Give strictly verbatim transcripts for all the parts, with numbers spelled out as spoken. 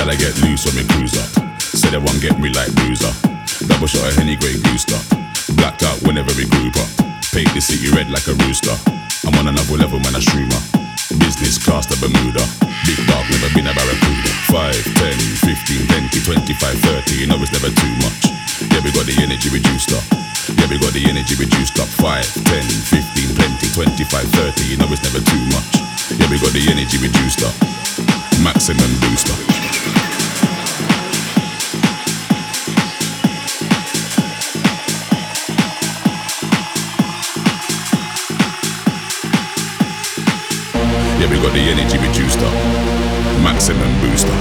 Gotta get loose when me cruise up. Say they won't get me like bruiser. Double shot of Henny, Grey Goose up. Blacked out whenever we group up. Paint the city red like a rooster. I'm on another level, man, a streamer. Business class to Bermuda. Big dog, never been a barracuda. Five, ten, fifteen, twenty, twenty-five, thirty. You know it's never too much. Yeah, we got the energy reduced up. Yeah, we got the energy reduced up. Five, ten, fifteen, twenty, twenty-five, thirty. You know it's never too much. Yeah, we got the energy reduced up. Maximum booster. Yeah, we got the energy reduced up. Maximum booster.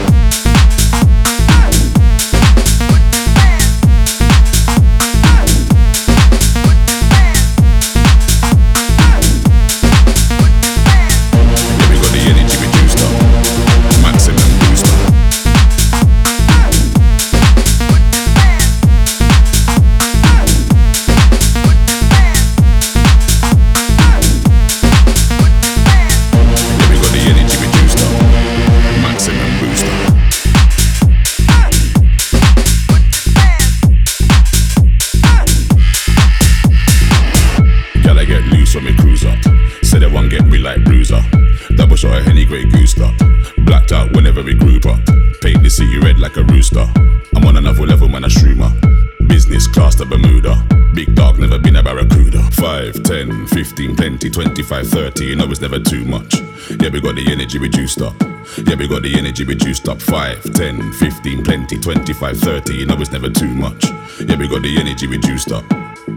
When me cruise up, say they won't get me like bruiser. Double shot of Henny, Grey Goose up. Blacked out whenever we group up. Paint the city red like a rooster. I'm on another level, man, a streamer. Business class to Bermuda. Big dog, never been a barracuda. Five, ten, fifteen, twenty, twenty-five, thirty. You know it's never too much. Yeah, we got the energy reduced up. Yeah, we got the energy reduced up. Five, ten, fifteen, twenty, twenty-five, thirty. You know it's never too much. Yeah, we got the energy reduced up.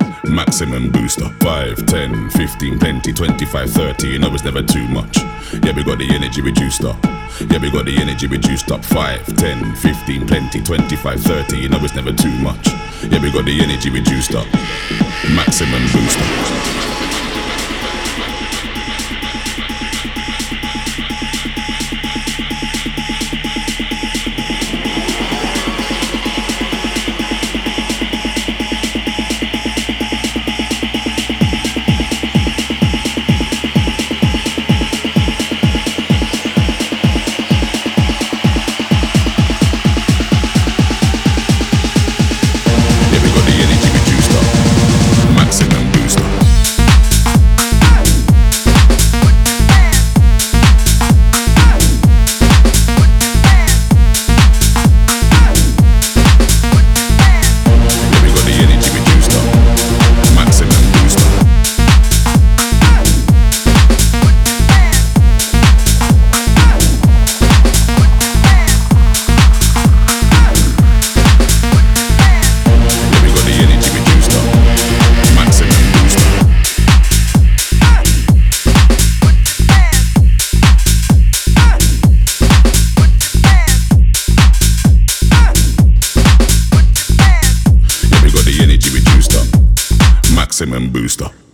Maximum booster. Five, ten, fifteen, twenty, twenty-five, thirty. You know it's never too much. Yeah, we got the energy reduced up. Yeah, we got the energy reduced up. Five, ten, fifteen, twenty, twenty-five, thirty. You know it's never too much. Yeah, we got the energy reduced up. Maximum booster. Maximum booster.